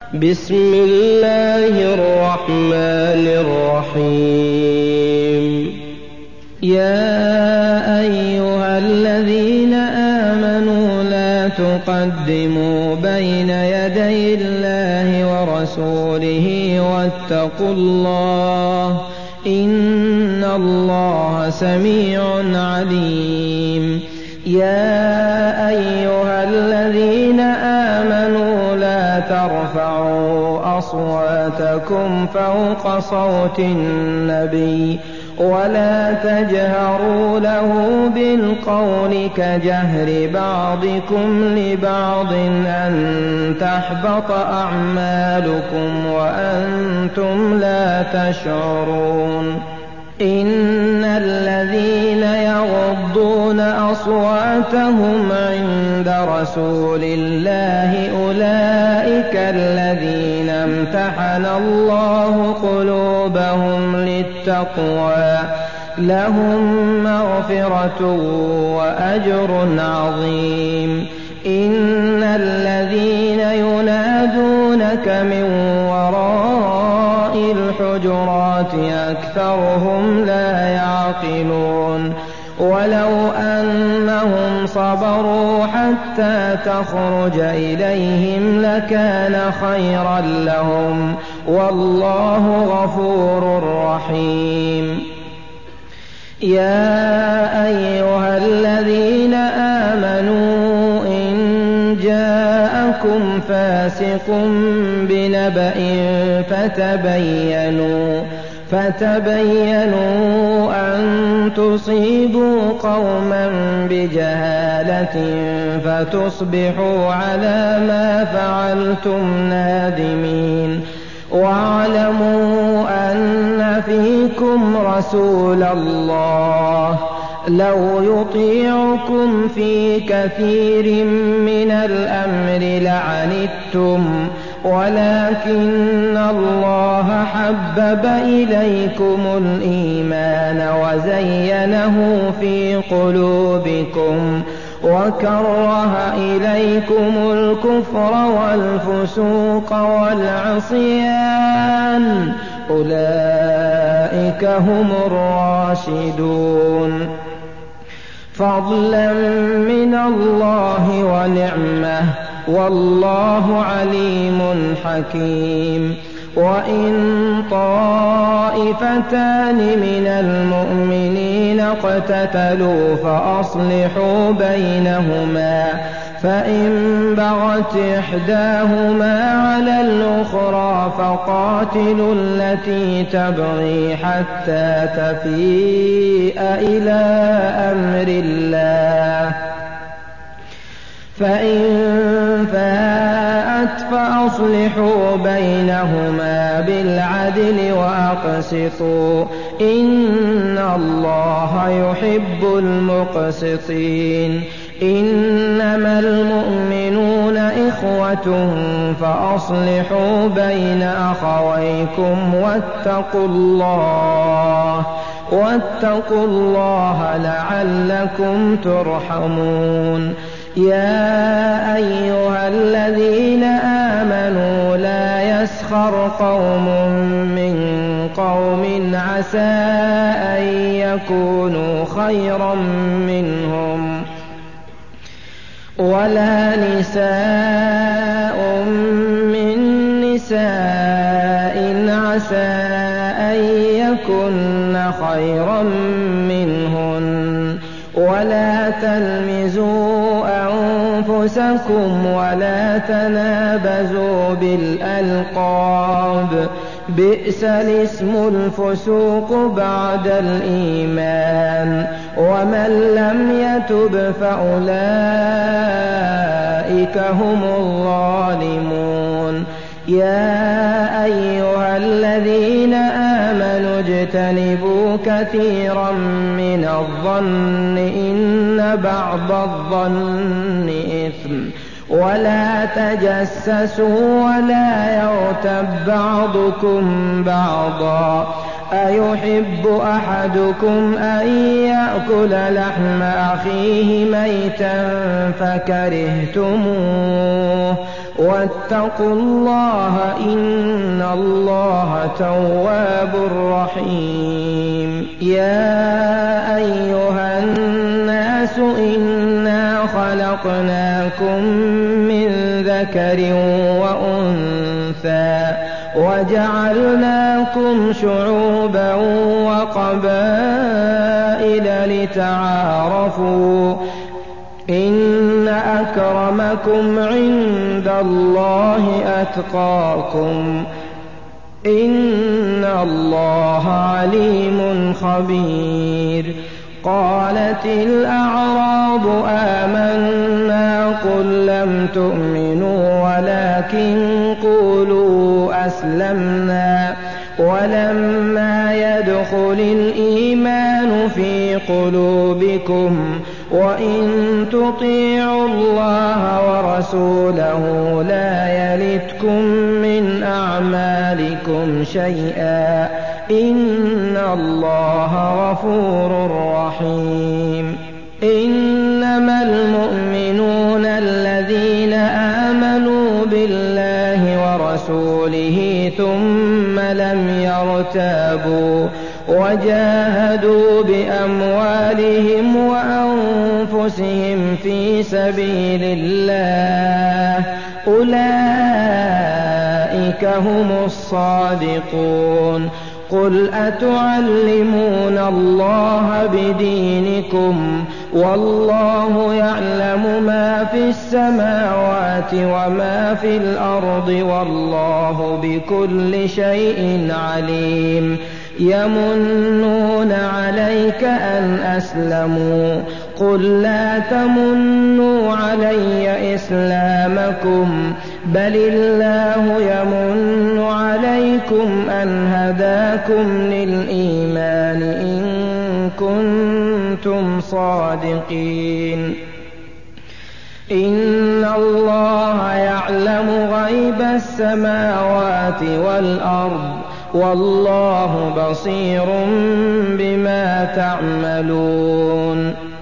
بسم الله الرحمن الرحيم. يا أيها الذين آمنوا لا تقدموا بين يدي الله ورسوله واتقوا الله إن الله سميع عليم. يا أيها الذين آمنوا لا ترفعوا أصواتكم فوق صوت النبي ولا تجهروا له بالقول كجهر بعضكم لبعض أن تحبط أعمالكم وأنتم لا تشعرون. إن الذين يغضون أصواتهم عند رسول الله أولئك الذين امتحن الله قلوبهم للتقوى لهم مغفرة وأجر عظيم. إن الذين ينادونك من وراء الحجرات أكثرهم لا يعقلون. ولو أنهم صبروا حتى تخرج إليهم لكان خيرا لهم والله غفور رحيم. يا أيها الذين آمنوا إن جاءكم فاسق بنبأ فتبينوا أن تصيبوا قوما بجهالة فتصبحوا على ما فعلتم نادمين. واعلموا أن فيكم رسول الله لو يطيعكم في كثير من الأمر لعنتم ولكن الله حبب إليكم الإيمان وزينه في قلوبكم وكره إليكم الكفر والفسوق والعصيان أولئك هم الراشدون. فضلا من الله ونعمة والله عليم حكيم. وإن طائفتان من المؤمنين اقتتلوا فأصلحوا بينهما فإن بغت إحداهما على الأخرى فقاتلوا التي تبغي حتى تفيء إلى أمر الله فإن فاءت فأصلحوا بينهما بالعدل وأقسطوا إن الله يحب المقسطين. إنما المؤمنون إخوة فأصلحوا بين أخويكم واتقوا الله لعلكم ترحمون. يا أيها الذين آمنوا لا يسخر قوم من قوم عسى أن يكونوا خيرا منهم ولا نساء من نساء عسى أن يكن خيرا منهن ولا تلمزوا أنفسكم ولا تنابزوا بالألقاب بئس الاسم الفسوق بعد الإيمان ومن لم يتب فأولئك هم الظالمون. يا أيها الذين آمنوا اجتنبوا كثيرا من الظن إن بعض الظن إثم ولا تجسسوا ولا يغتب بعضكم بعضا أيحب أحدكم أن يأكل لحم أخيه ميتا فكرهتموه واتقوا الله إن الله تواب رحيم. يا أيها الناس إنا خلقناكم من ذكر وأنثى وجعلناكم شعوبا وقبائل لتعارفوا إن أكرمكم عند الله أتقاكم إن الله عليم خبير. قالت الأعراب آمنا قل لم تؤمنوا ولكن قولوا أسلمنا ولما يدخل الإيمان في قلوبكم وإن تطيعوا الله ورسوله لا يلتكم من أعمالكم شيئا إن الله غفور رحيم. إنما المؤمنون الذين آمنوا بالله ورسوله ثم لم يرتابوا وجاهدوا بأموالهم وأنفسهم في سبيل الله أولئك هم الصادقون. قل أتعلمون الله بدينكم والله يعلم ما في السماوات وما في الأرض والله بكل شيء عليم. يمنون عليك أن أسلموا قل لا تمنوا علي إسلامكم بل الله يمن عليكم أن هداكم للإيمان إن كنتم صادقين. إن الله يعلم غيب السماوات والأرض والله بصير بما تعملون.